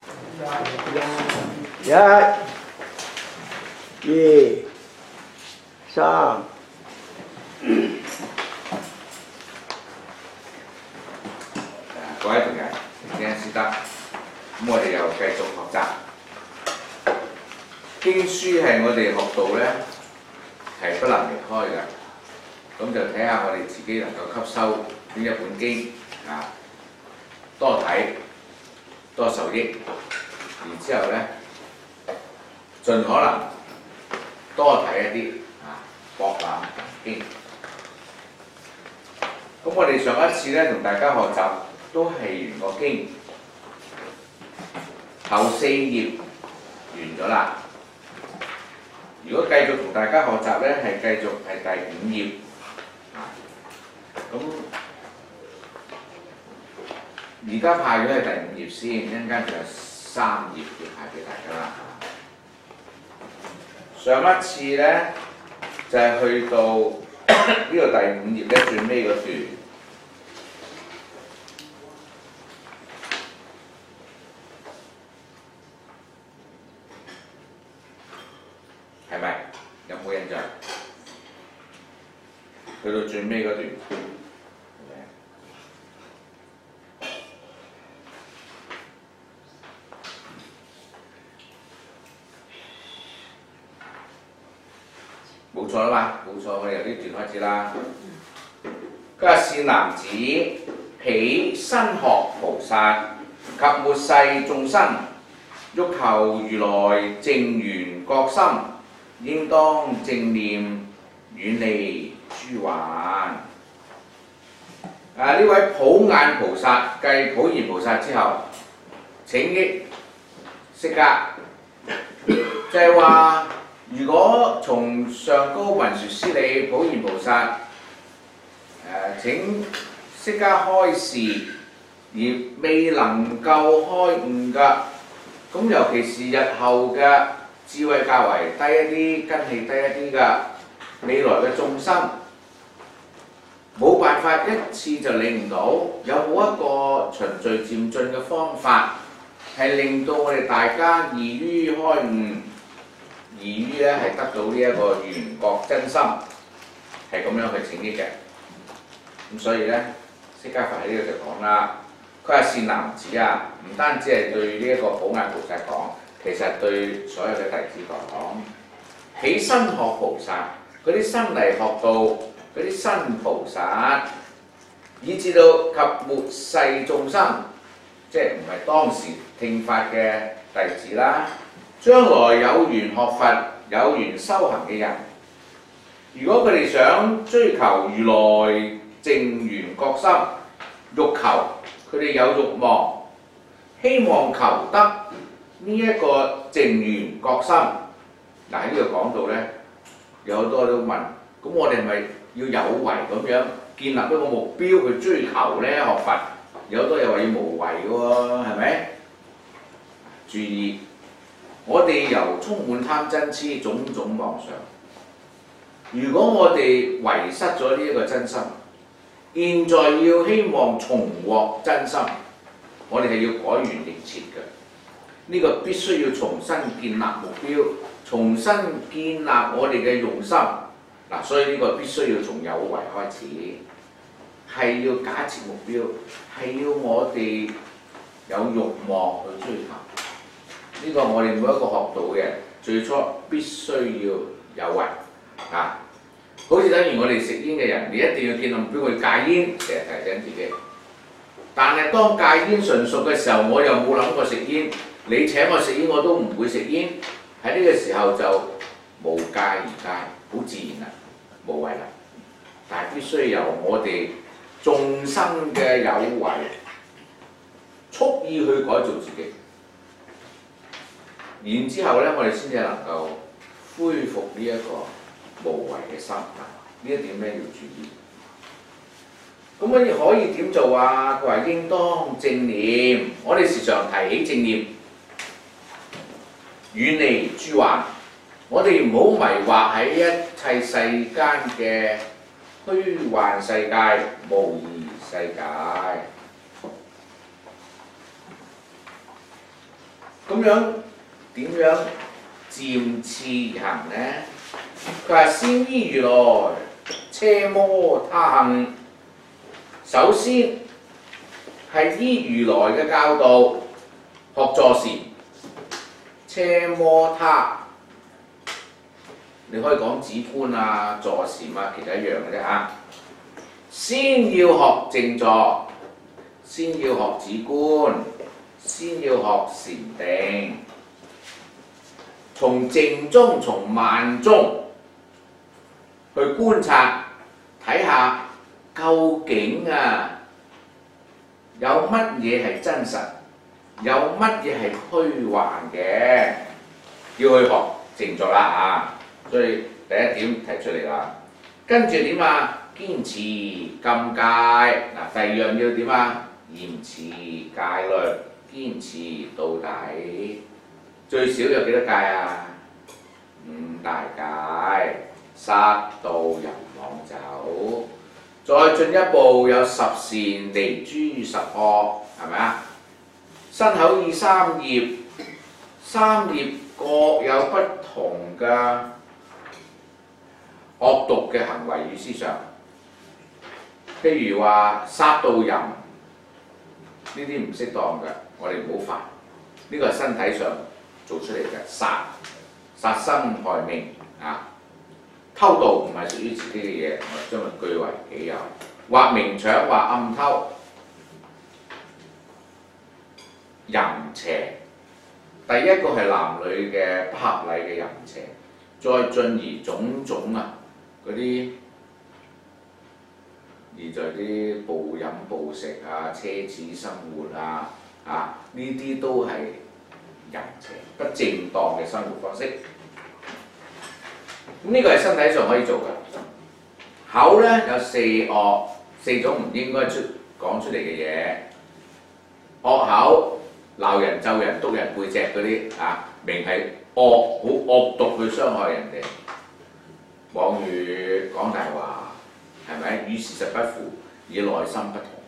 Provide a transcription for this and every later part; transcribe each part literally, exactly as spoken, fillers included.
一、二、三。 各位同仁，聽先得。咁我哋又繼續學習。經書係我哋學到咧係不能離開嘅。咁就睇下我哋自己能夠吸收邊一本經啊，多睇多受益，然之後咧盡可能多睇一啲啊博覽經。咁我哋上一次咧同大家學習都係完個經，頭四頁完咗啦。如果繼續同大家學習咧，係繼續係第五頁。咁而家派咗係第五頁先，一陣間仲有三頁要派俾大家啦。上一次咧就係、是、去到呢個第五頁咧最尾嗰段，係咪？有冇印象？去到最尾嗰段。冇錯啦嘛，冇錯，我哋由呢段開始啦。佢話善男子，彼身學菩薩及末世眾生，欲求如來淨圓覺心，應當正念，遠離諸患。啊！呢位普眼菩薩繼普賢菩薩之後，請益釋迦，就係話。如果從上高文殊師利普賢菩薩誒、呃、請釋迦開示而未能夠開悟嘅，咁尤其是日後嘅智慧較為低一啲、根氣低一啲嘅未來嘅眾生，冇辦法一次就領唔到，有冇一個循序漸進嘅方法，係令到我哋大家易於開悟？易於咧係得到呢一個圓覺真心，係咁樣去請益嘅。咁所以咧，釋迦佛喺呢度就講啦，佢話善男子啊，唔單止係對呢一個普眼菩薩講，其實對所有嘅弟子講，起身學菩薩，嗰啲新嚟學到嗰啲新菩薩，以至到及末世眾生，即係唔係當時聽法嘅弟子啦。將來有緣學佛、有緣修行嘅人，如果佢哋想追求如來淨圓覺心，欲求佢哋有慾望，希望求得呢一個淨圓覺心。嗱喺呢度講到咧，有好多都問，咁我哋係咪要有為咁樣建立一個目標去追求咧學佛？有好多又話要無為嘅喎，係咪？注意。我哋由充滿貪嗔痴種種妄想，如果我哋遺失咗呢一個真心，現在要希望重獲真心，我哋係要改弦易轍嘅。呢、這個必須要重新建立目標，重新建立我哋嘅用心。嗱，所以呢個必須要從有為開始，係要假設目標，係要我哋有慾望去追求。呢個我哋每一個學道嘅最初必須要有為啊！好似等於我哋食煙嘅人，你一定要建立目標去戒煙，成日提醒自己。但係當戒煙純熟嘅時候，我又冇諗過食煙。你請我食煙，我都唔會食煙。喺呢個時候就無戒而戒，好自然啦，無為啦。但係必須由我哋眾生嘅有為，蓄意去改造自己。然之後咧，我哋先至能夠恢復呢一個無為嘅心。呢一點咧要注意。咁我哋可以點做啊？佢話應當正念，我哋時常提起正念，遠離諸患。我哋唔好迷惑喺一切世間嘅虛幻世界、無義世界。 咁樣點樣漸次而行呢？佢話先依如來，奢摩他行。首先係依如來嘅教導學坐禪，奢摩他。你可以講止觀啊、坐禪啊，其實一樣嘅啫嚇。先要學靜坐，先要學止觀，先要學禪定。從靜中、從慢中去觀察，睇下究竟啊有乜嘢係真實，有乜嘢係虛幻嘅，要去學靜坐啦啊！所以第一點提出嚟啦，跟住點啊？堅持禁戒嗱，第二樣要點啊？嚴持戒律，堅持到底。最少有幾多戒啊？五大戒，殺盜淫妄酒。再進一步有十善離諸十惡，係咪啊？身口意三業，三業各有不同嘅惡毒嘅行為與思想，譬如話殺盜淫呢啲唔適當嘅，我哋唔好犯。呢個係身體上做出嚟嘅殺，殺生害命啊！偷盜唔係屬於自己嘅嘢，我將佢據為己有，或明搶或暗偷。淫邪，第一個係男女嘅不合禮嘅淫邪，再進而種種啊！嗰啲而在啲暴飲暴食啊、奢侈生活啊，啊呢啲都係淫邪不正當嘅生活方式。咁呢個係身體上可以做嘅。口呢有四惡，四種唔應該出講出嚟嘅嘢。惡口鬧人、咒人、督人背脊嗰啲啊，明係惡，好惡毒去傷害人哋。妄語講大話，係咪與事實不符，以內心不同？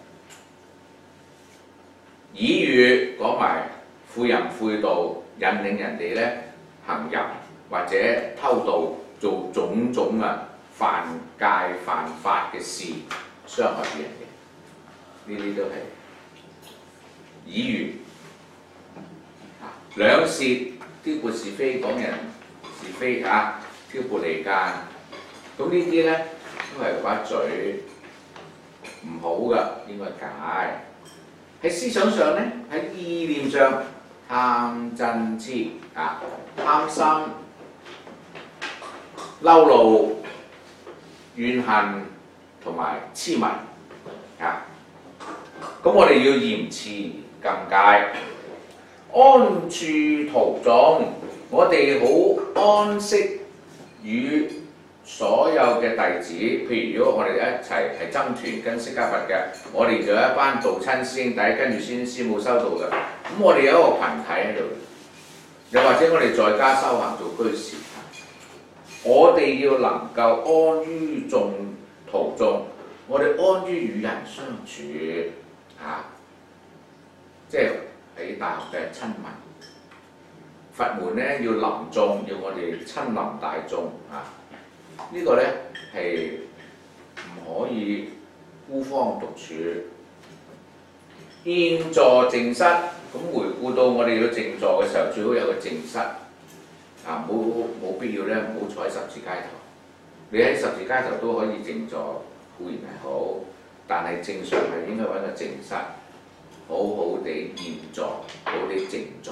綺語講埋誨淫誨盜，引領人哋咧行淫或者偷盜，做種種啊犯戒犯法嘅事，傷害別人嘅，呢啲都係綺語。啊，兩舌挑撥是非，講人是非啊，挑撥離間。咁呢啲咧都係把嘴唔好噶，應該戒。喺思想上咧，喺意念上，貪嗔痴啊，貪心、嬲怒、怨恨同埋痴迷啊。咁我哋要嚴持禁戒，安處途中，我哋好安息與所有嘅弟子，譬如如果我哋一齊係僧團跟釋迦佛嘅，我哋就有一班道親師兄弟跟住先師母修道嘅，咁我哋有一個群體喺度，又或者我哋在家修行做居士，我哋要能夠安於眾途中，我哋安於與人相處啊，即係喺大學嘅親民。佛門咧要臨眾，要我哋親臨大眾啊。呢個呢係唔可以孤芳獨處。現坐靜室，咁回顧到我哋要靜坐嘅時候，最好有個靜室啊！冇冇必要呢，唔好坐喺十字街頭。你喺十字街頭都可以靜坐，固然係好，但係正常係應該揾個靜室，好好地現坐，好好地靜坐。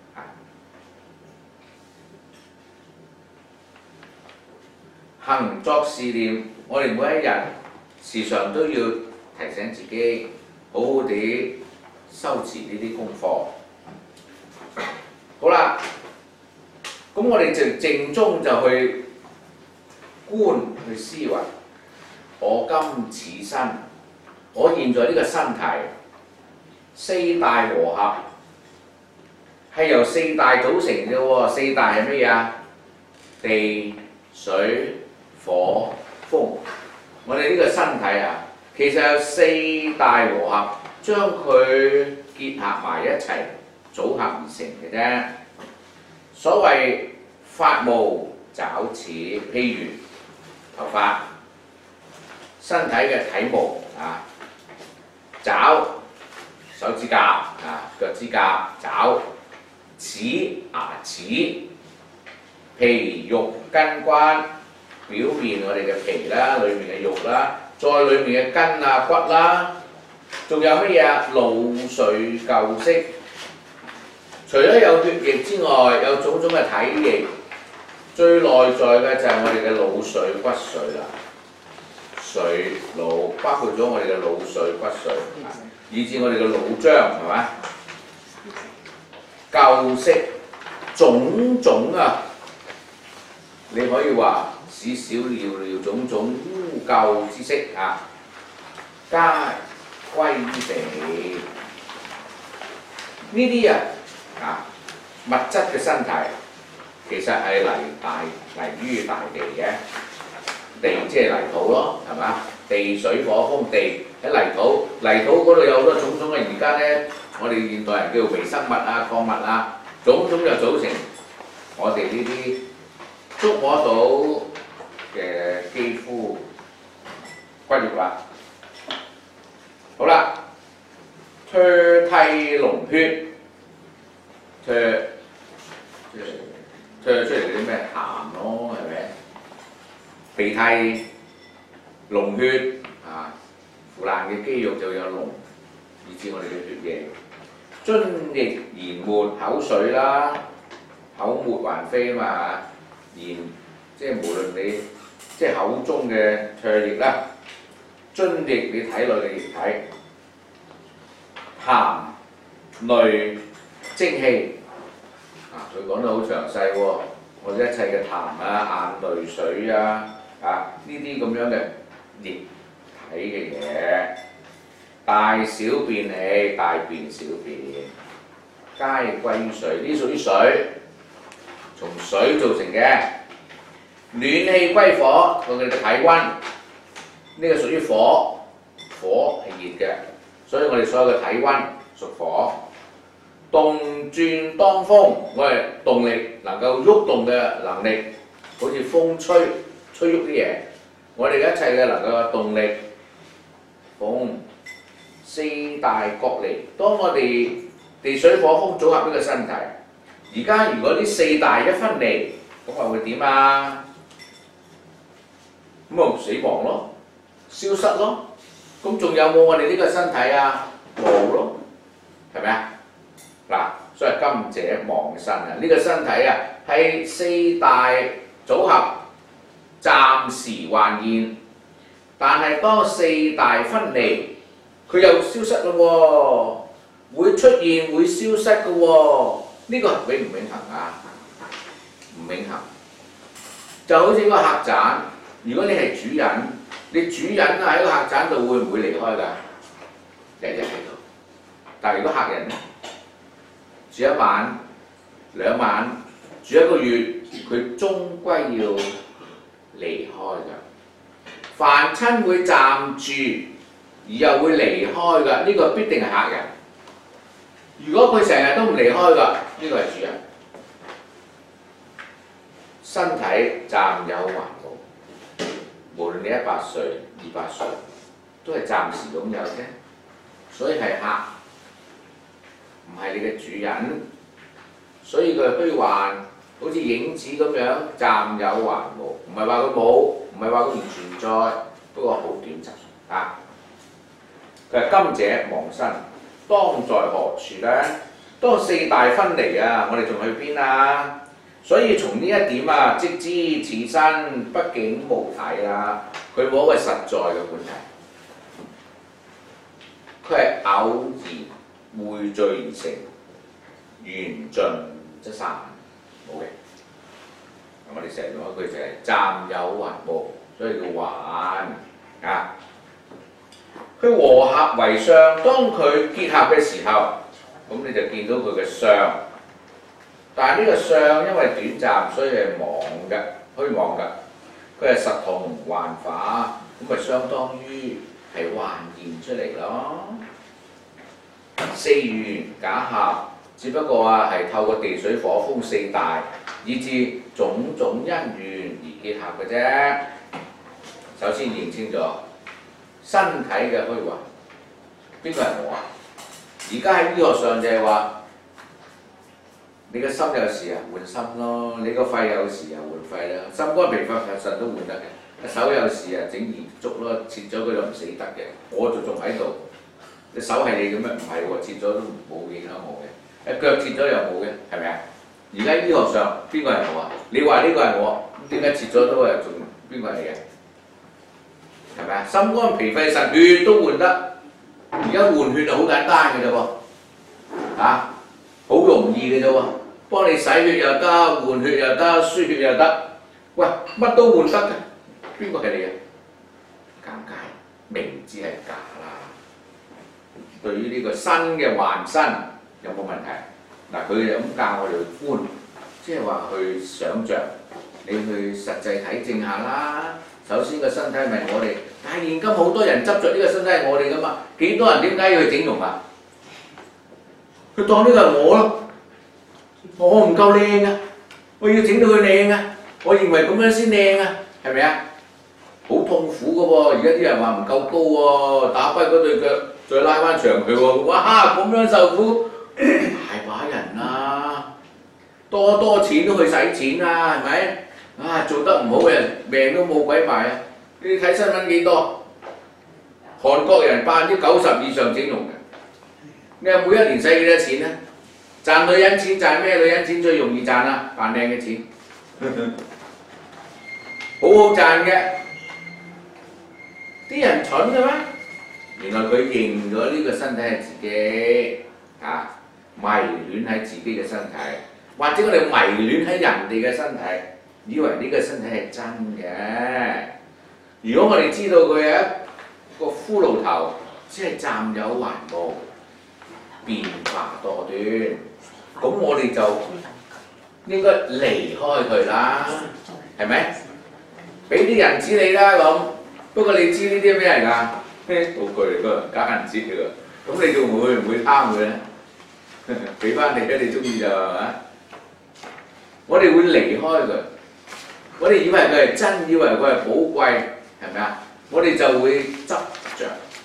行作事念，我哋每一日時常都要提醒自己，好好地修持呢啲功課。好啦，咁我哋就靜中就去觀去思維，我今此身，我現在呢個身體，四大和合係由四大組成嘅喎。四大係乜嘢啊？地、水、火、風，我哋呢個身體啊，其實有四大和合，將佢結合埋一齊， 組合而成嘅啫。所謂發毛爪似，譬如頭髮、身體嘅體毛啊，爪手指甲啊、腳趾甲、爪齒牙齒，皮肉筋骨，表面我哋嘅皮啦，裏面嘅肉啦，再裏面嘅筋啊骨啦，仲有乜嘢啊？腦髓舊色。除咗有血液之外，有種種嘅體液，最內在嘅就係我哋嘅腦髓骨髓啦。髓腦包括咗我哋嘅腦髓骨髓，以至我哋嘅腦漿係咪？舊色種種啊，你可以話屎少寥寥種種污垢之色啊，皆歸地。呢啲啊〜啊，物質嘅身體其實係嚟大嚟於大地嘅，地即係泥土咯，係嘛？地水火風地喺泥土，泥土嗰度有好多種種嘅，而家咧我哋現代人叫做微生物啊、礦物啊，種種就組成我哋呢啲觸摸到嘅肌膚骨肉啦。好啦，唾涕膿血。唾即係唾出嚟嗰啲咩痰咯，係咪？鼻涕、膿血啊，腐爛嘅肌肉就有膿，以致我哋嘅血液。津液涎沫口水啦，口沫橫飛啊嘛，涎即係無論你即係口中嘅唾液啦，津液你體內嘅液體，痰淚精氣。佢講得好詳細喎，我哋一切嘅痰啊、眼淚水啊、啊呢啲咁樣嘅液體嘅嘢，大小便氣、大便、小便，皆歸於水，呢屬於水，從水造成嘅。暖氣歸火，我哋嘅體温，呢、這個屬於火，火係熱嘅，所以我哋所有嘅體温屬火。動轉當風，我係動力能夠喐動嘅能力，好似風吹吹喐啲嘢。我哋一切嘅能夠嘅動力，風四大角離。當我哋地水火風組合呢個身體，而家如果呢四大一分離，咁啊會點啊？咁啊死亡咯，消失咯。咁仲有冇我哋呢個身體啊？冇咯，係咪啊？嗱，所以今者亡身啊！呢、這個身體啊，係四大組合暫時還現，但係當四大分離，佢又消失咯喎，會出現會消失嘅喎，呢、這個永唔永恆啊？唔永恆，就好似個客棧，如果你係主人，你主人啊喺個客棧度會唔會離開㗎？日日喺度，但係如果客人咧？住一晚、兩晚，住一個月，佢終歸要離開㗎。凡親會暫住，而又會離開㗎，呢、這個必定係客人。如果佢成日都唔離開㗎，呢、這個係主人。身體暫有還無，無論你一百歲、二百歲，都係暫時擁有啫，所以係客。唔係你嘅主人，所以佢係虛幻，好似影子咁樣，暫有還無，唔係話佢冇，唔係話佢唔存在，不過好短暫啊。佢係今者亡身，當在何處呢？當四大分離啊，我哋仲去邊啊？所以從呢一點啊，即知此身畢竟無體啦，佢冇一個實在嘅本體，佢係偶然匯聚而成，緣盡則散，冇嘅。咁我哋成日用一句就係暫有還無，所以叫還啊。佢和合為相，當佢結合嘅時候，咁你就見到佢嘅相。但係呢個相因為短暫，所以係妄嘅，虛妄嘅。佢係實同幻化，咁咪相當於係幻現出嚟咯。四緣假合， 只不過啊係透過地水火風四大，以至種種因緣而結合嘅啫。首先認清楚身體嘅虛幻，邊個係我啊？而家喺醫學上就係話，你個心有事啊換心咯，你個肺有事啊換肺啦，心肝脾肺腎都換得嘅。手有事啊整移足咯，切咗佢就唔死得嘅。我就仲喺度，隻手係你嘅咩？唔係喎，切咗都冇影響我嘅。誒腳切咗又冇嘅，係咪啊？而家醫學上邊個係我啊？你話呢個係我，點解切咗都係仲邊個係嘅？係咪啊？心肝脾肺腎血都換得。而家換血就好簡單嘅啫喎，啊，好容易嘅啫喎，幫你洗血又得，換血又得，輸血又得，喂，乜都換得嘅，邊個係你啊？尷尬，明知係假啦。對於呢個新嘅幻身有冇問題？嗱，佢就咁教我哋去觀，即係話去想像，你去實際體證下啦。首先個身體咪我哋，但係現今好多人執着呢個身體係我哋噶嘛，幾多人點解要去整容啊？佢當呢個係我咯，我唔夠靚啊，我要整到佢靚啊，我認為咁樣先靚啊，係咪啊？好痛苦噶喎，而家啲人話唔夠高喎，打跛嗰對腳再拉翻長佢喎，哇咁樣受苦，大把人啊，多多錢都去使錢啊，係咪？啊！做得唔好嘅人命都冇鬼埋啊！你睇新聞幾多？韓國人百分之九十以上整容嘅。你話每一年使幾多錢咧？賺女人錢，賺咩女人錢最容易賺啊？扮靚嘅錢，好好賺嘅。啲人蠢嘅咩？原來佢認咗呢個身體係自己啊，迷戀喺自己嘅身體，或者我哋迷戀喺人哋嘅身體。以為呢個身體係真嘅，如果我哋知道佢係一個骷髏頭，只係暫有還無，變化多端，咁我哋就應該離開佢啦，係咪？俾啲人紙你啦咁，不過你知呢啲咩嚟㗎？咩道具嚟㗎？假銀紙嚟㗎，咁你仲會唔會貪佢咧？俾翻你咧，你中意就係嘛？我哋會離開佢。我哋以為佢係真，以為佢係寶貴，係咪啊？我哋就會執着，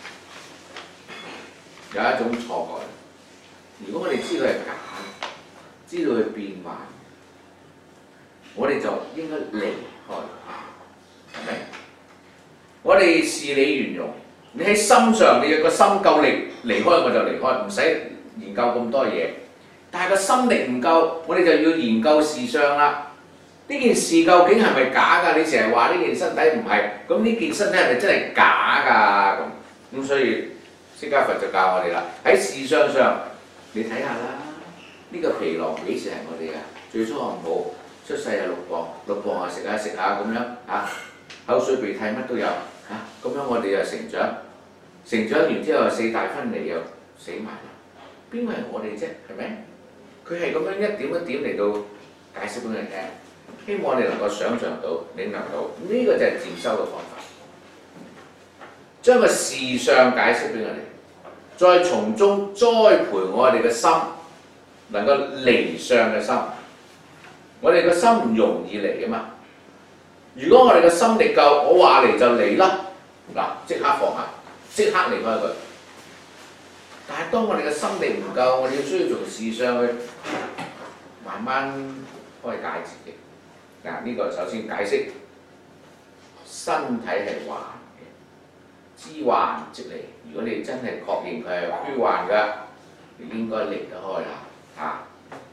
有一種錯覺。如果我哋知道係假，知道佢變幻，我哋就應該離開，係咪？我哋視理圓融，你喺心上，你有個心夠力，離開我就離開，唔使研究咁多嘢。但係個心力唔夠，我哋就要研究事相啦。呢件事究竟係咪假㗎？你成日話呢件身體唔係，咁呢件身體係咪真係假㗎？咁咁所以釋迦佛就教我哋啦，喺事相上，你睇下啦，呢、這個皮囊幾時係我哋啊？最初唔好出世係六磅，六磅啊食下食下咁樣嚇，口水鼻涕乜都有嚇，咁樣我哋又成長，成長完之後四大分離又死埋啦，邊個係我哋啫？係咪？佢係咁樣一點一點嚟到解釋俾你聽。希望你能夠想像到、領略到，呢、這個就係漸修嘅方法。將個事相解釋俾我哋，再從中栽培我哋嘅心，能夠離相嘅心。我哋個心唔容易離㗎嘛。如果我哋嘅心力夠，我話離就離啦，嗱即刻放下，即刻離開佢。但係當我哋嘅心力唔夠，我哋要需要從事相去慢慢開解自己。嗱，呢個首先解釋身體係幻嘅，知幻即離。如果你真係確認佢係虛幻嘅，你應該離得開啦。嚇、啊，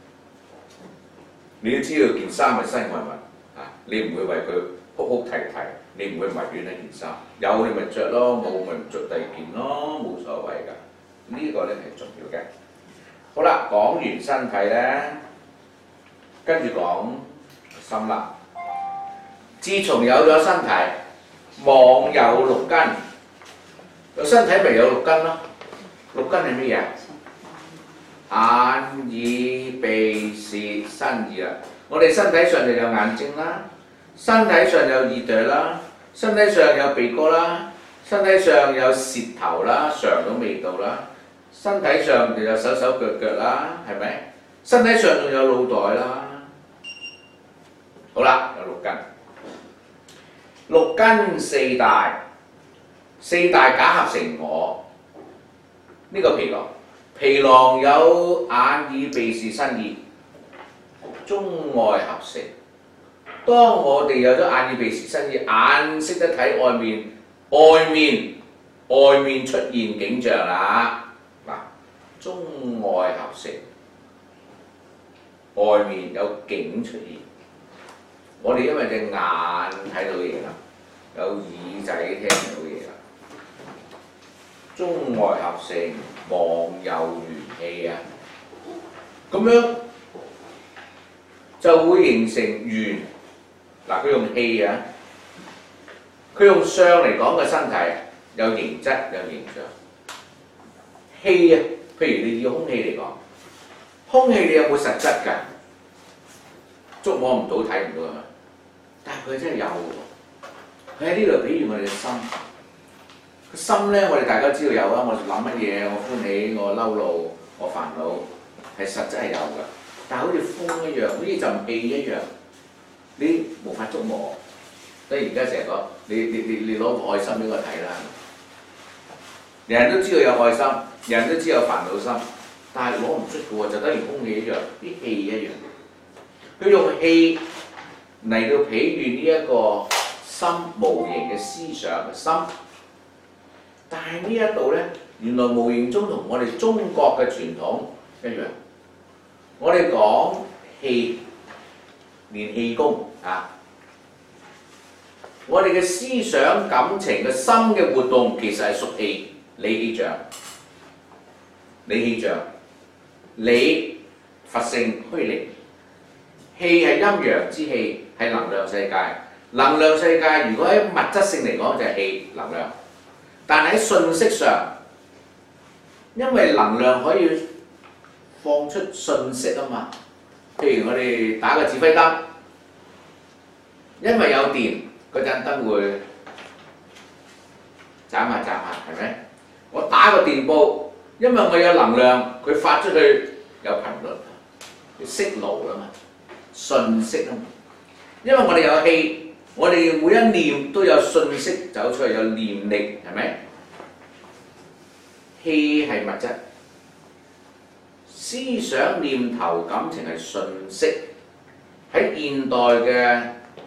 你要知道件衫係身外物，嚇、啊，你唔會為佢哭哭啼啼，你唔會迷戀呢件衫。有你咪着咯，冇咪唔着第二件咯，冇所謂㗎。呢、這個咧係重要嘅。好啦，講完身體咧，跟住講心啦。自從有咗身體，妄有六根，個身體咪有六根咯。六根係乜嘢？眼、耳、鼻、舌、身、意啦。我哋身體上就有眼睛啦，身體上有耳朵啦，身體上有鼻哥啦，身體上有舌頭啦，嘗到味道啦，身體上就有手手腳腳啦，係咪？ 身體上仲有腦袋啦。好啦，有六根，六根四大，四大假合成我。呢、這個皮囊，皮囊有眼耳鼻舌身意，中外合成。當我哋有咗眼耳鼻舌身意，眼識得睇外面，外面外面出現景象啦。嗱，中外合成，外面有景出現。我哋因為隻眼睇到嘢啦，有耳仔聽到嘢啦，中外合成，望有元氣啊，咁樣就會形成元。嗱，佢用氣啊，佢用相嚟講嘅身體有形質有形象。氣啊，譬如你以空氣嚟講，空氣你有冇實質㗎？觸摸唔到睇唔到啊嘛，但係佢真係有喎。佢喺呢度比喻我哋嘅心。個心咧，我哋大家知道有啊。我諗乜嘢，我歡喜，我嬲怒，我煩惱，係實質係有㗎。但係好似風一樣，好似陣氣一樣，你無法觸摸。所以而家成日講，你你你你攞個愛心俾我睇啦。人人都知道有愛心，人人都知道有煩惱心，但係攞唔出嘅喎，就等於空氣一樣，啲氣一樣。佢用氣嚟到比喻呢一個心無形嘅思想嘅心，但係呢一度咧，原來無形中同我哋中國嘅傳統一樣。我哋講氣，練氣功啊！我哋嘅思想感情嘅心嘅活動其實係屬氣，理氣象，理氣象，理佛性虛靈。氣係陰陽之氣，係能量世界。能量世界如果喺物質性嚟講就係氣能量，但係喺信息上，因為能量可以放出信息啊嘛。譬如我哋打個指揮燈，因為有電，嗰盞燈會斬下斬下，係咪？我打個電報，因為我有能量，佢發出去有頻率，息路啊嘛。信息啊嘛，因為我哋有氣，我哋每一念都有信息走出嚟，有念力，係咪？氣係物質，思想念頭感情係信息。喺現代嘅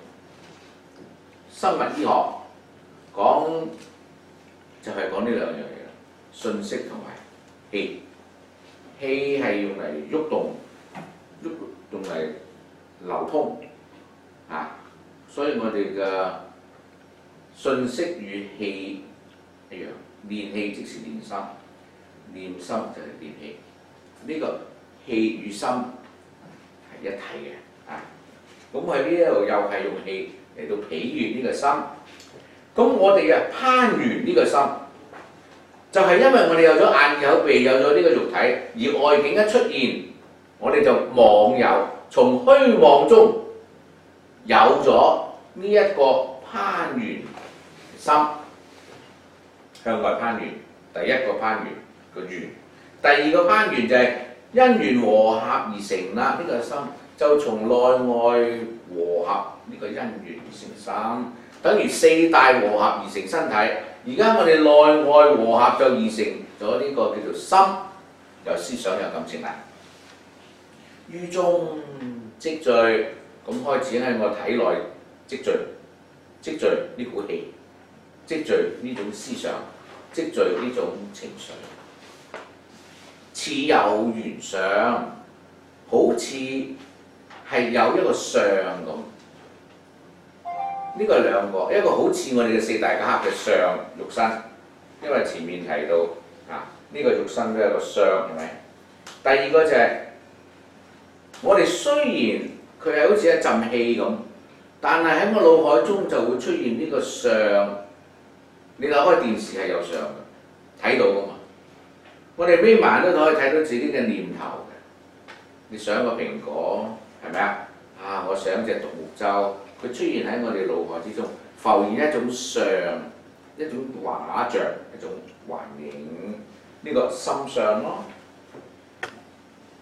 生物醫學講就係講呢兩樣嘢啦，信息同埋氣。氣係用嚟喐動，喐用嚟流通啊，所以我哋嘅信息與氣一樣，練氣即是練心，練心就係練氣。呢、這個氣與心係一體嘅啊。咁喺呢一度又係用氣嚟到比喻呢個心。咁我哋啊攀緣呢個心，就係、是、因為我哋有咗眼有鼻有咗呢個肉體，而外境一出現，我哋就妄有。從虛妄中有咗呢一個攀緣心，向外攀緣。第一個攀緣個緣，第二個攀緣就係因緣和合而成啦。呢、這個心就從內外和合呢、這個因緣而成心，等於四大和合而成身體。而家我哋內外和合就而成咗呢個叫做心，有思想有感情啦。於中積聚，咁開始喺我體內積聚，積聚呢股氣，積聚呢種思想，積聚呢種情緒，似有緣相，好似係有一個相咁。呢、這個係兩個，一個好似我哋嘅四大假合嘅相肉身，因為前面提到啊，呢、這個肉身都係個相，係咪？第二個就係、是。我哋雖然佢係好似一陣氣咁，但係喺我腦海中就會出現呢個相。你打開電視係有相嘅，睇到㗎嘛？我哋眯埋都可以睇到自己嘅念頭嘅。你想個蘋果係咪啊？啊，我想隻獨木舟，佢出現喺我哋腦海之中，浮現一種相，一種畫像，一種幻影，呢、這個心相咯。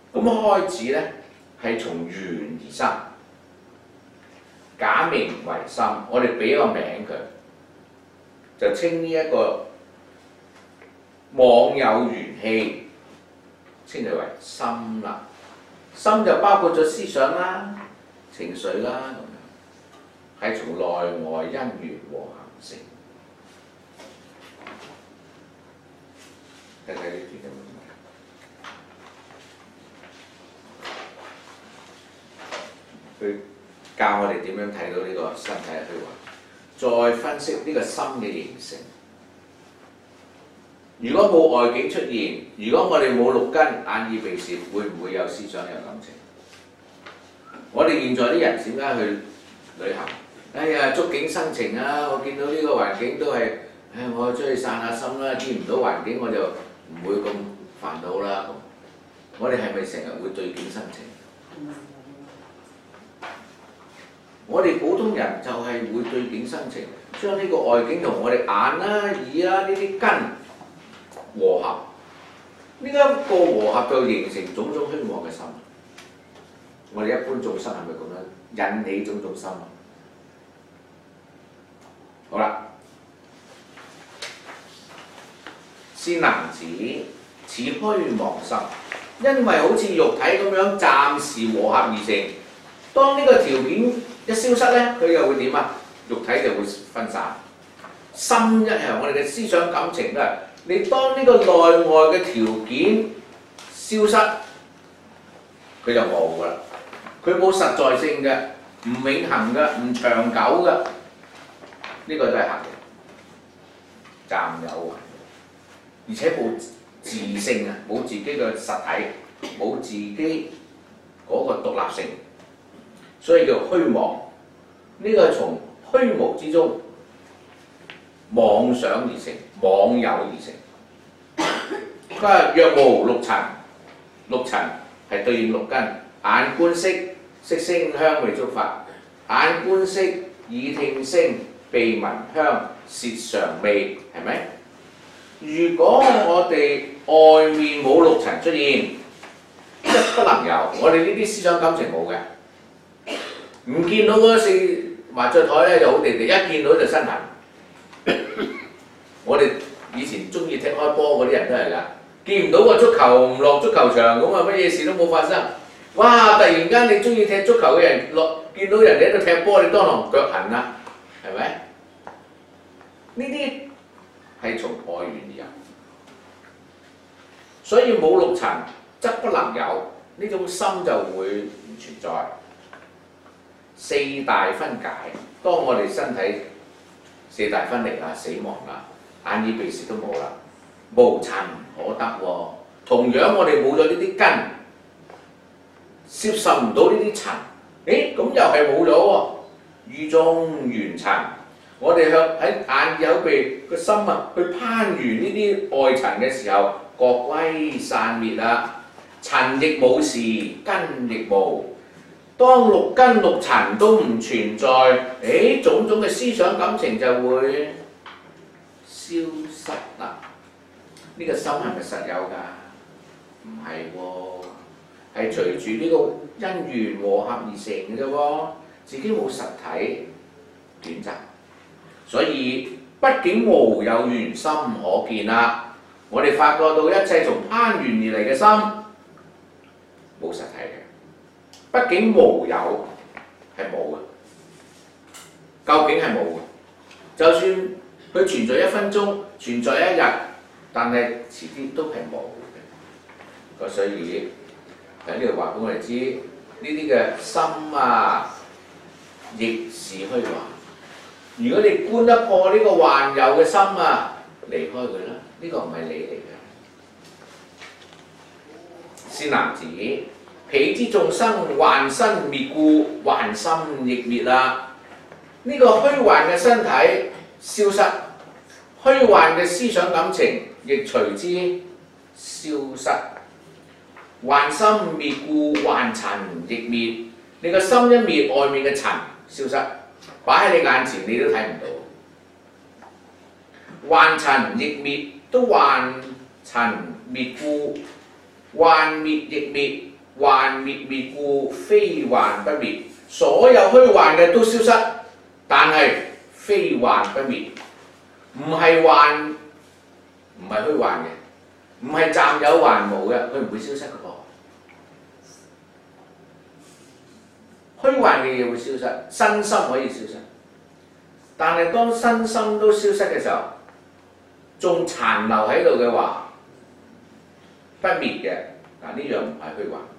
咁開始咧係從緣而生，假名為心，我哋俾個名佢，就稱呢一個妄有緣氣，稱佢為心啦。心就包括咗思想啦、情緒啦咁樣，係從內外因緣和合成。睇睇呢啲咁嘅。佢教我哋點樣睇到呢個身體嘅虛幻，再分析呢個心嘅形成。如果冇外境出現，如果我哋冇六根眼耳鼻舌，會唔會有思想有感情？我哋現在啲人點解去旅行？哎呀，觸景生情啊！我見到呢個環境都係，唉，我出去散下心啦。見唔到環境我就唔會咁煩惱啦。咁，我哋係咪成日會對景生情？我哋普通人就係會對景生情，將呢個外境同我哋眼啦、耳啦呢啲根和合，呢一個和合就形成種種虛妄嘅心。我哋一般眾生係咪咁樣引起種種心啊？好啦，善男子，此虛妄心，因為好似肉體咁樣暫時和合而成。當呢個條件一消失咧，佢又會點啊？肉體就會分散。心一樣，我哋嘅思想感情都係。你當呢個內外嘅條件消失，佢就冇噶啦。佢冇實在性嘅，唔永恆嘅，唔長久嘅。呢、這個都係客嘅，暫有，而且冇自性啊，冇自己嘅實體，冇自己嗰個獨立性，所以叫虛妄。呢、這個係從虛無之中妄想而成，妄有而成。佢話若無六塵，六塵係對應六根，眼觀色，色聲香味觸法；眼觀色，耳聽聲，鼻聞香，舌嘗味，係咪？如果我哋外面冇六塵出現，則不能有。我哋呢啲思想感情冇嘅，唔見到嗰四麻雀台咧就好地地，一見到就身痕。我哋以前中意踢開波嗰啲人都係㗎，見唔到個足球唔落足球場咁啊，乜嘢事都冇發生。哇！突然間你中意踢足球嘅人落，見到人哋喺度踢波，你當堂腳痕啦，係咪？呢啲係從外緣而有，所以冇六塵則不能有，呢種心就會唔存在。四大分解，當我哋身體四大分離啦、死亡啦，眼耳鼻舌都冇啦，無塵可得喎。同樣我哋冇咗呢啲根，攝受唔到呢啲塵，誒咁又係冇咗喎。於中緣塵，我哋向喺眼耳口鼻個心啊，去攀緣呢啲外塵嘅時候，各歸散滅啦，塵亦冇時，根亦無。當六根六塵都唔存在，誒種種嘅思想感情就會消失啦。呢、這個心係咪實有㗎？唔係喎，係隨住呢個因緣和合而成嘅啫喎，自己冇實體，短暫。所以畢竟無有緣心可見啦。我哋發覺到一切從攀緣而嚟嘅心，冇實體嘅。畢竟無有係冇嘅，究竟係冇嘅。就算佢存在一分鐘，存在一日，但係遲啲都係冇嘅。咁所以喺呢度話俾我哋知，呢啲嘅心啊，亦是虛幻。如果你觀得破呢個幻有嘅心啊，離開佢啦，呢、這個唔係你嚟嘅。善男子，彼之眾生幻身滅故，幻心亦滅啦。呢、這個虛幻嘅身體消失，虛幻嘅思想感情亦隨之消失。幻心滅故，幻塵亦滅。你個心一滅，外面嘅塵消失，擺喺你眼前你都睇唔到。幻塵亦滅，都幻塵滅故，幻滅亦滅。 幻滅滅故，非幻不滅。所有虛幻嘅都消失，但係非幻不滅，唔係幻，唔係虛幻嘅，唔係暫有還無嘅，佢唔會消失嘅噃。虛幻嘅嘢會消失，身心可以消失，但係當身心都消失嘅時候，仲殘留喺度嘅話，不滅嘅嗱，呢樣唔係虛幻。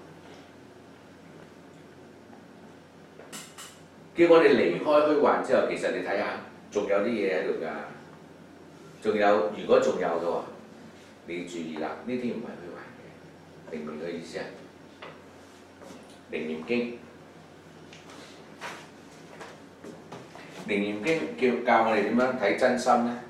叫我哋離開虛幻之後，其實你睇下，仲有啲嘢喺度㗎。仲有，如果仲有嘅話，你要注意啦，呢啲唔係虛幻嘅，明唔明嘅意思啊？《楞嚴經》，《楞嚴經》叫教我哋點樣睇真心咧？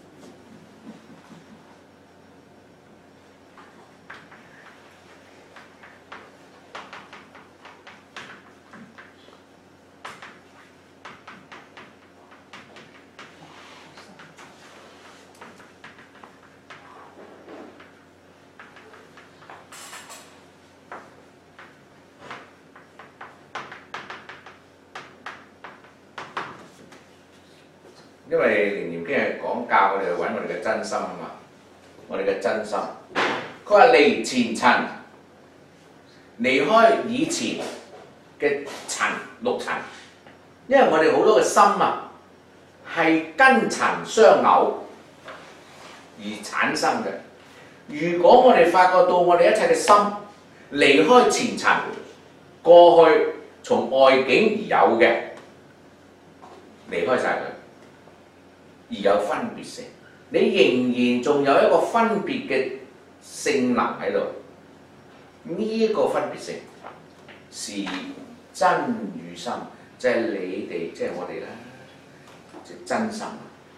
因為《楞嚴經》係講教我哋去揾我哋嘅真心啊嘛，我哋嘅真心。佢話離前塵，離開以前嘅塵六塵，因為我哋好多嘅心啊係跟塵相偶而產生嘅。如果我哋發覺到我哋一切嘅心離開前塵，過去從外境而有嘅，離開晒佢。而有分別性，你仍然仲有一個分別嘅性能喺度。呢、這、一個分別性是真與心，就係、是、你哋，即係我哋啦，即、就、係、是、真心。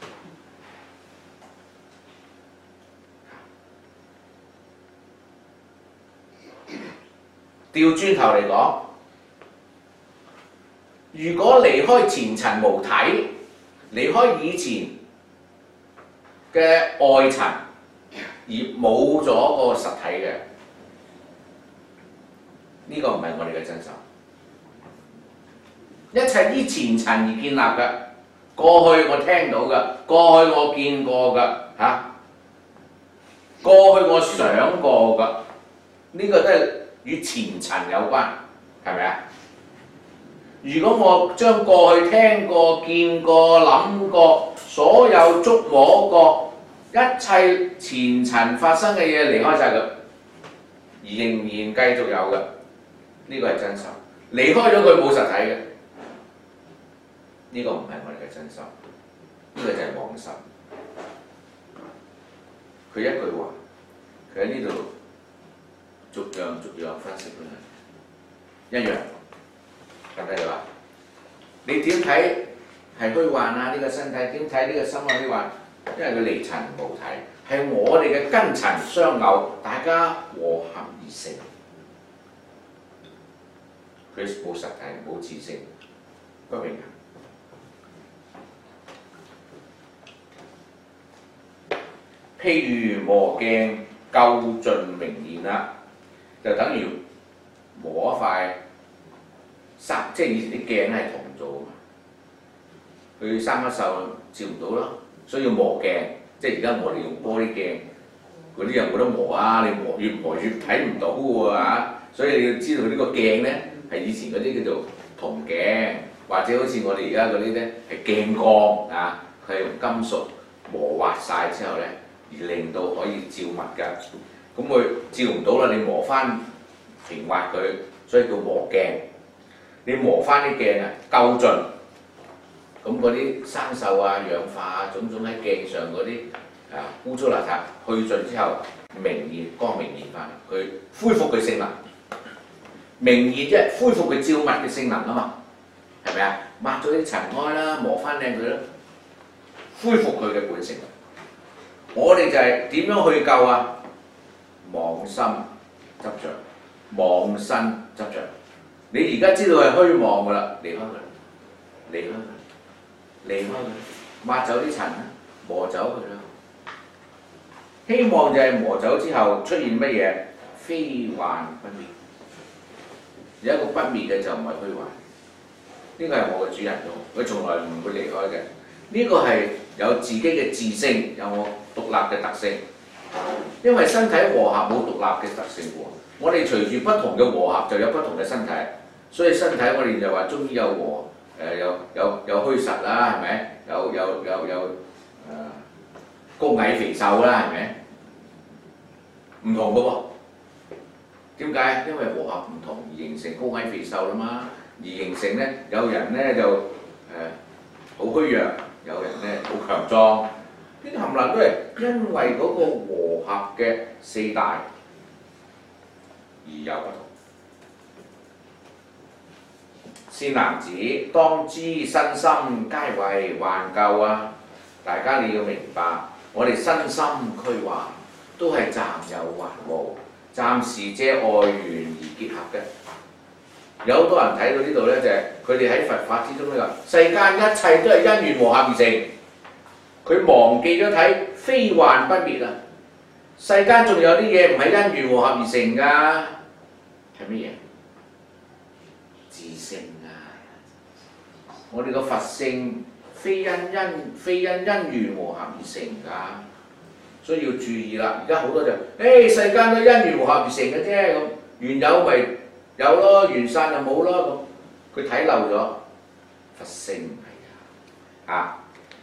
調轉頭嚟講，如果離開前塵無體，離開以前嘅外塵而冇咗個實體嘅，呢、這個唔係我哋嘅真心。一切依前塵而建立嘅，過去我聽到嘅，過去我見過嘅嚇、啊，過去我想過嘅，呢、這個都係與前塵有關，係咪啊？如果我將過去聽過、見過、諗過，所有觸摸過一切前塵發生嘅嘢離開晒佢，而仍然繼續有嘅，呢、這個係真心。離開咗佢冇實體嘅，呢、這個唔係我哋嘅真心，呢、這個就係妄心。佢一句話，佢喺呢度逐樣逐樣分析佢，一樣。咁睇到啦，你點睇係虛幻啊？呢、這個身體點睇呢個心係虛幻？因為佢離塵無體，係我哋嘅根塵相偶，大家和合而成。佢冇實體，冇自性，不平衡。譬如磨鏡，究盡明現啦，就等於磨一塊沙，即係以前啲鏡係銅做啊嘛，佢生一鏽照唔到咯。所以要磨鏡，即係而家我哋用玻璃鏡，嗰啲又冇得磨啊！你磨越磨越睇唔到喎。所以你要知道呢個鏡咧係以前嗰啲叫做銅鏡，或者好似我哋而家嗰啲咧係鏡鋼啊，佢係用金屬磨滑晒之後咧，而令到可以照密㗎。咁佢照唔到啦，你磨翻平滑佢，所以叫磨鏡。你磨翻啲鏡啊，夠盡。咁嗰啲生鏽啊、氧化啊、種種喺鏡上嗰啲啊污糟邋遢去盡之後，明現光明現翻，佢恢復佢性能。明現即係恢復佢照密嘅性能啊嘛，係咪啊？抹咗啲塵埃啦，磨翻靚佢啦，恢復佢嘅本性。我哋就係點樣去救啊？妄心執着，妄身執着。你而家知道係虛妄噶啦，離開佢，離開佢。離開佢，抹走啲塵啦，磨走佢啦。希望就係磨走之後出現乜嘢？非幻不滅。 有一個不滅嘅就唔係虛幻。呢個係我嘅主人翁，佢從來唔會離開嘅。呢、這個係有自己嘅自性，有我獨立嘅特性。因為身體和合冇獨立嘅特性喎，我哋隨住不同嘅和合就有不同嘅身體，所以身體我哋就話終於有和，誒、呃、有有有虛實啦，係咪？有有有有誒、呃、高矮肥瘦啦，係咪？唔同嘅喎，點解？因為和合唔同而形成高矮肥瘦啦嘛，而形成咧有人咧就誒好、呃、虛弱，有人咧好強壯。呢啲冚唪唥都係因為嗰個和合嘅四大而有不同。善男子，當知身心皆為幻垢啊！大家你要明白，我哋身心俱幻，都係暫有還無，暫時借外緣而結合嘅。有好多人睇到呢度咧，就係佢哋喺佛法之中呢個世間一切都係因緣和合而成。佢忘記咗睇非幻不滅啊！世間仲有啲嘢唔係因緣和合而成㗎，係乜嘢？自性啊！我哋個佛性非因因非因因緣和合而成㗎，所以要注意啦。而家好多就誒、欸、世間都因緣和合而成嘅啫，咁緣有咪有咯，緣散就冇咯，咁佢睇漏咗佛性唔係啊！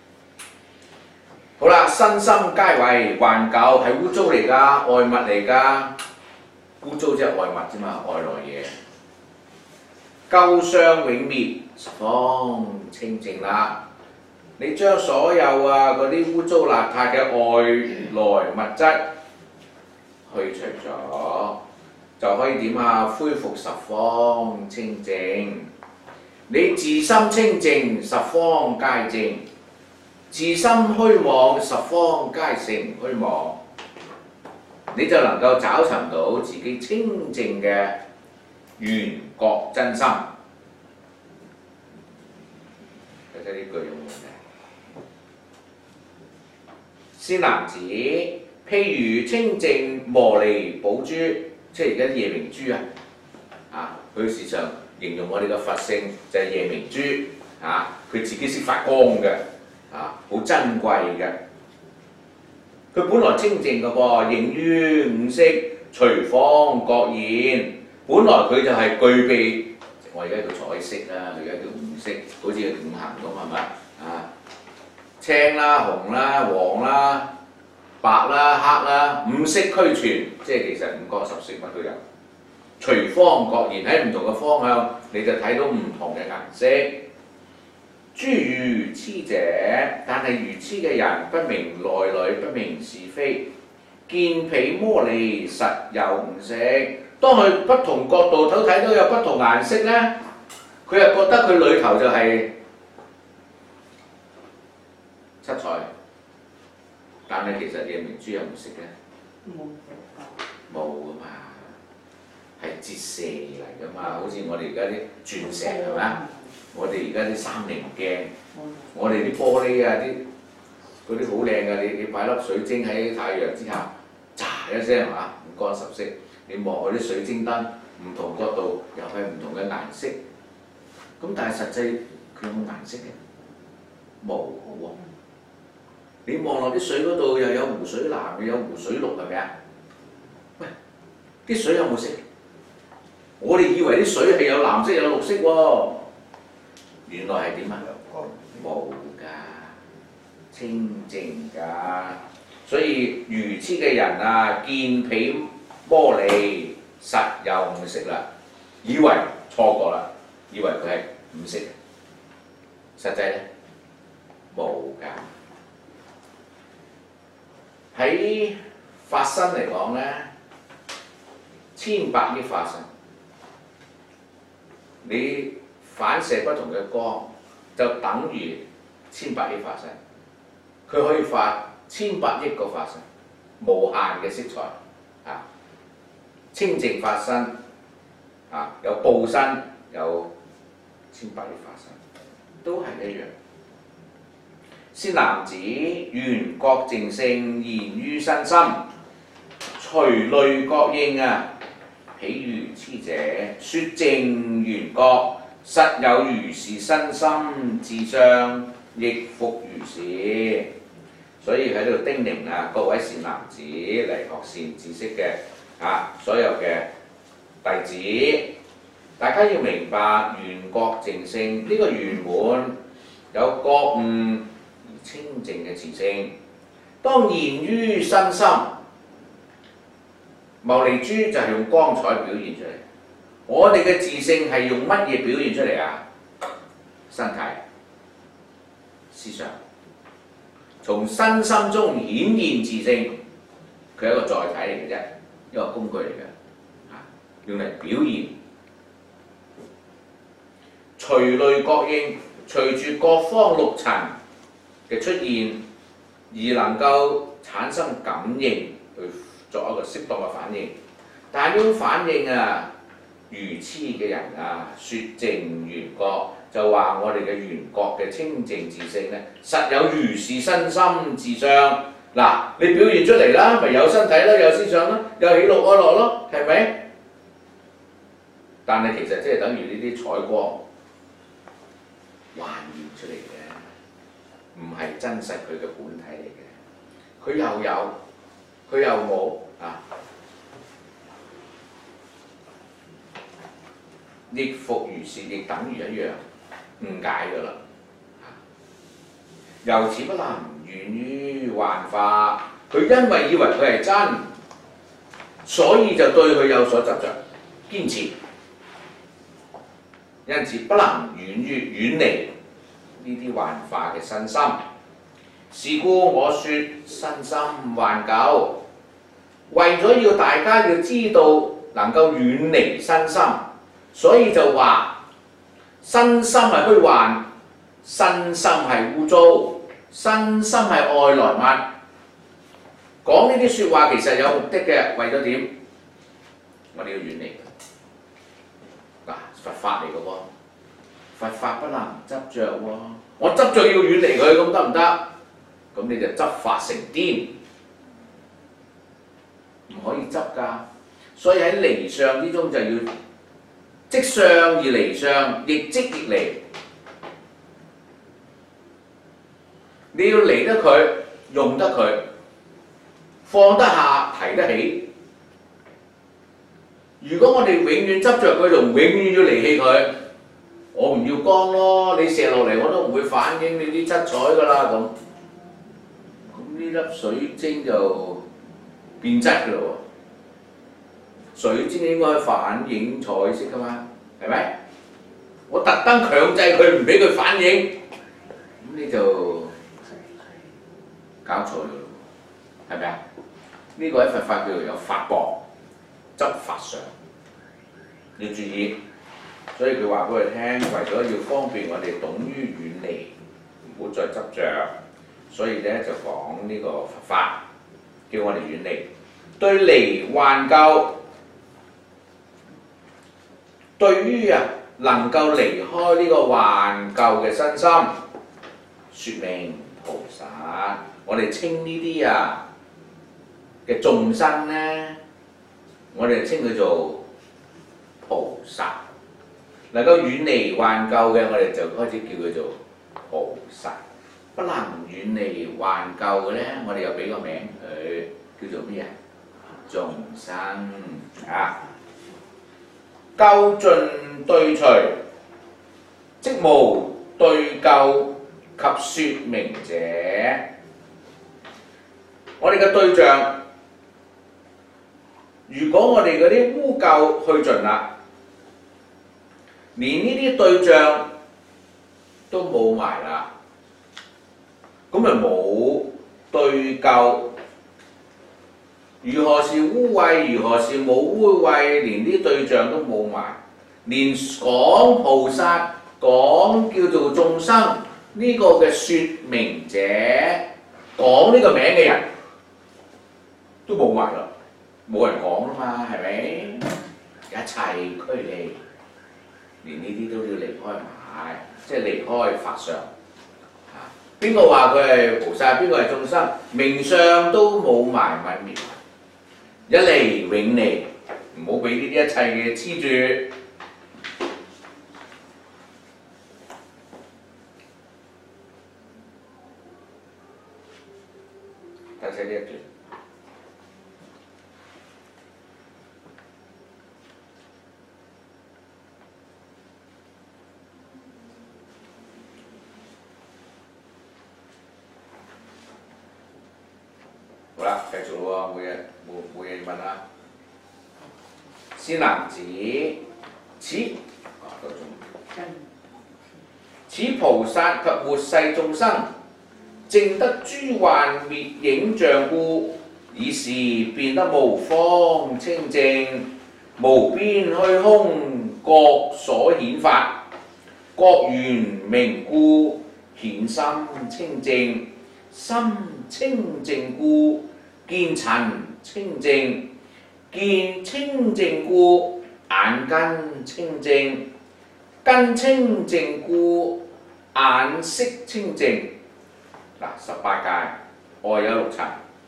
好啦，身心皆為幻垢，係污糟嚟㗎，外物嚟㗎。污糟即係外物啫嘛，外來嘢。垢相永滅，十方清淨啦。你將所有啊嗰啲污糟邋遢嘅外來物質去除咗，就可以點啊？恢復十方清淨。你自心清淨，十方皆淨。自心虛妄，十方皆成虛妄，你就能夠找尋到自己清淨嘅緣覺真心。睇睇呢句有冇問題？善男子，譬如清淨摩尼寶珠，即係而家夜明珠啊！啊，佢事實上形容我哋嘅佛性就係夜明珠啊！佢自己識發光嘅。啊，好珍貴嘅，佢本來清淨嘅噃，應於五色，隨方各現。本來佢就係具備，我而家叫彩色啦，佢而家叫五色，好似五行咁係咪啊？青啦、紅啦、黃啦、白啦、黑啦，五色俱全，即係其實五光十色乜都有。隨方各現，喺唔同嘅方向，你就睇到唔同嘅顏色。諸愚痴者，但係愚痴嘅人不明內裏，不明是非，見彼摩尼實有五色。當佢不同角度都睇到有不同顏色咧，佢又覺得佢裏頭就係七彩，但係其實夜明珠有唔色嘅？冇冇噶嘛，係折射嚟噶嘛，好似我哋而家啲鑽石係咪啊？我哋而家啲三棱鏡，我哋啲玻璃啊，啲嗰啲好靚嘅，你你擺粒水晶喺太陽之下，喳一聲係嘛，五光十色。你望嗰啲水晶燈，唔同角度又係唔同嘅顏色。咁但係實際佢有冇顏色嘅？冇喎。你望落啲水嗰度又有湖水藍，又有湖水綠，係咪啊？喂，啲水有冇色？我哋以為啲水係有藍色有綠色喎。原來係點啊？冇㗎，清淨㗎。所以愚痴嘅人啊，見彼摩尼實有五色啦，以為錯過啦，以為佢係五色，實際咧冇㗎。喺法身嚟講咧，千百億法身，你反射不同嘅光，就等於千百億法身。佢可以發千百億個法身，無限嘅色彩啊！清淨法身啊，有報身，有千百億法身，都係一樣。善男子，緣覺淨性現於身心，隨類各應啊！ 喜如痴者，説正圓覺，實有如是身心，自相亦復如是。所以喺度叮嚀啊，各位善男子嚟學善知識嘅啊，所有嘅弟子，大家要明白圓覺淨性呢、這個圓滿有覺悟而清淨嘅自性，當現於身心。牟尼珠就係用光彩表現出嚟，我哋嘅自性係用乜嘢表現出嚟啊？身體、思想，從身心中顯現自性，佢係一個載體嚟嘅啫，一個工具嚟嘅，啊，用嚟表現。隨類覺應，隨住各方六塵嘅出現，而能夠產生感應，去作一個適當嘅反應。但係呢種反應啊，愚痴嘅人啊，説淨圓覺，就話我哋嘅圓覺嘅清淨自性咧，實有如是身心自相。嗱，你表現出嚟啦，咪有身體啦，有思想啦，有喜怒哀樂咯，係咪？但係其實即係等於呢啲採光還原出嚟嘅，唔係真實佢嘅本體嚟嘅。佢又有，佢又冇啊！亦復如是，亦等於一樣，誤解㗎啦。由此不能緣於幻化，佢因為以為佢係真，所以就對佢有所執着、堅持，因此不能遠於遠離呢啲幻化嘅身心。是故我説身心幻舊，為咗要大家要知道能夠遠離身心，所以就話身心係虛幻，身心係污糟，身心係外來物。講呢啲説話其實有目的嘅，為咗點？我哋要遠離嗱，佛法嚟嘅喎，佛法不能執着喎，我執着要遠離佢，咁得唔得？咁你就執法成癲，唔可以執㗎。所以喺離相之中就要即相而離相，亦即亦離。你要離得佢，用得佢，放得下，提得起。如果我哋永遠執着佢，就永遠要離棄佢。我唔要光咯，你射落嚟我都唔會反映你啲七彩㗎啦咁。咁呢粒水晶就變質㗎咯喎。水晶應該反映彩色㗎嘛，係咪？我特登強制佢唔俾佢反映，咁你就搞錯咗咯，係咪啊？呢、這個喺佛法叫做有法博，執法上要注意。所以佢話俾我哋聽，為咗要方便我哋懂於遠離，唔好再執着，所以咧就講呢個佛法，叫我哋遠離。對離幻舊，對於啊能夠離開呢個幻舊嘅身心，説明菩薩。我哋稱呢啲啊嘅眾生咧，我哋稱佢做菩薩。能夠遠離幻舊嘅，我哋就開始叫佢做菩薩。不能遠離幻舊嘅咧，我哋又俾個名佢，叫做咩啊？眾生啊！舊盡對除，即無對救及説明者。我哋嘅對象，如果我哋嗰啲污垢去盡啦，連呢啲對象都冇埋啦，咁咪冇對救。如何是污穢？如何是冇污穢？連啲對象都冇埋，連講菩薩、講叫做眾生呢個嘅説明者，講呢個名嘅人都冇埋啦，冇人講啦嘛，係咪？一切俱離。連呢啲都要離開埋，即係離開法相。嚇，邊個話佢係菩薩？邊個係眾生？名相都冇埋，泯滅。一離永離，唔唔好俾呢啲一切嘅黐住。睇睇呢一段。好啦，繼續咯喎，冇嘢冇冇嘢問啦。先男子，此啊嗰種，此菩薩及末世眾生，證得諸幻滅影像故，以是變得無方清淨，無邊虛空各所顯法，各圓明故顯心清淨，心清淨故見塵清淨，見清淨故眼根清淨，根清淨故眼色清淨。嗱，十八界外有六塵，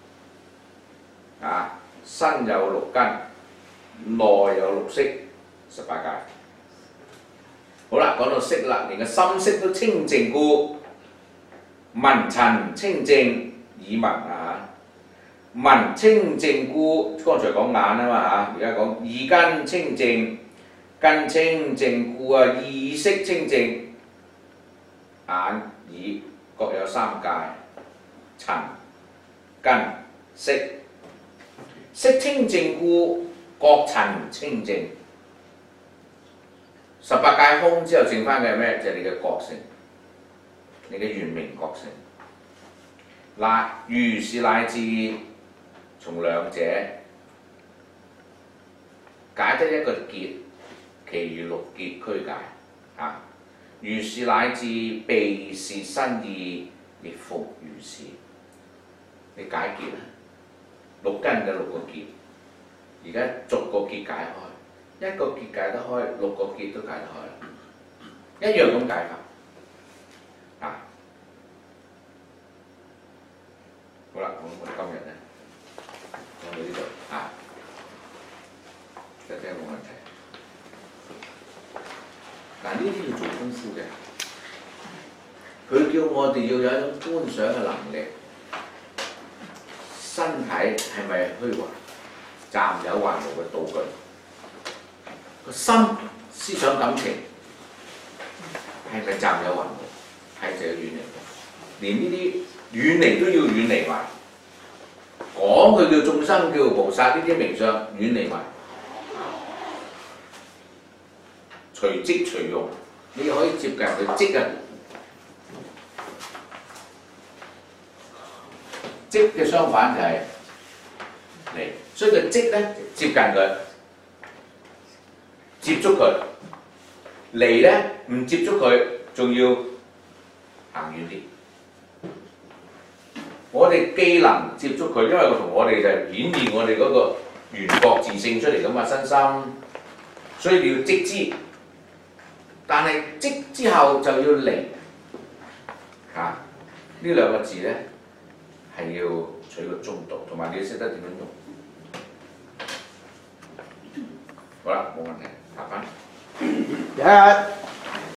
啊，身有六根，內有六識，十八界。好啦，講到色啦，連個心識都清淨故，聞塵清淨，耳聞啊嚇，聞清淨故，剛才講眼啊嘛嚇，而家講耳根清淨，根清淨故啊，意識清淨，眼耳各有三界，塵根色，色清淨故各塵清淨。十八界空之後剩翻嘅係咩？就係、是、你嘅覺性，你嘅圓明覺性。嗱，如是乃至從兩者解得一個結，其餘六結俱解啊！如是乃至鼻舌身意亦復如是。你解結啦，六根嘅六個結，而家逐個結解開，一個結解得開，六個結都解得開啦，一樣咁解法啊！好啦，咁我哋今日咧講到呢度啊，大家有冇問題？嗱，呢啲要做功夫嘅，佢叫我哋要有一種觀想嘅能力。身體係咪虛幻？暫有還無嘅道具。個心思想感情係咪暫有還無？係就要遠離。連呢啲遠離都要遠離埋。講佢叫眾生叫菩薩呢啲名相遠離埋。隨即隨用，你可以接近佢即啊！即嘅相反就係離，所以個即咧接近佢，接觸佢；離咧唔接觸佢，仲要行遠啲。我哋既能接觸佢，因為同我哋就顯現我哋嗰個緣覺自性出嚟噶嘛身心，所以你要即知。但係即之後就要離，嚇、啊、呢兩個字咧。係要取個中道，同埋你要識得點樣用。好啦，冇問題，下翻。 一。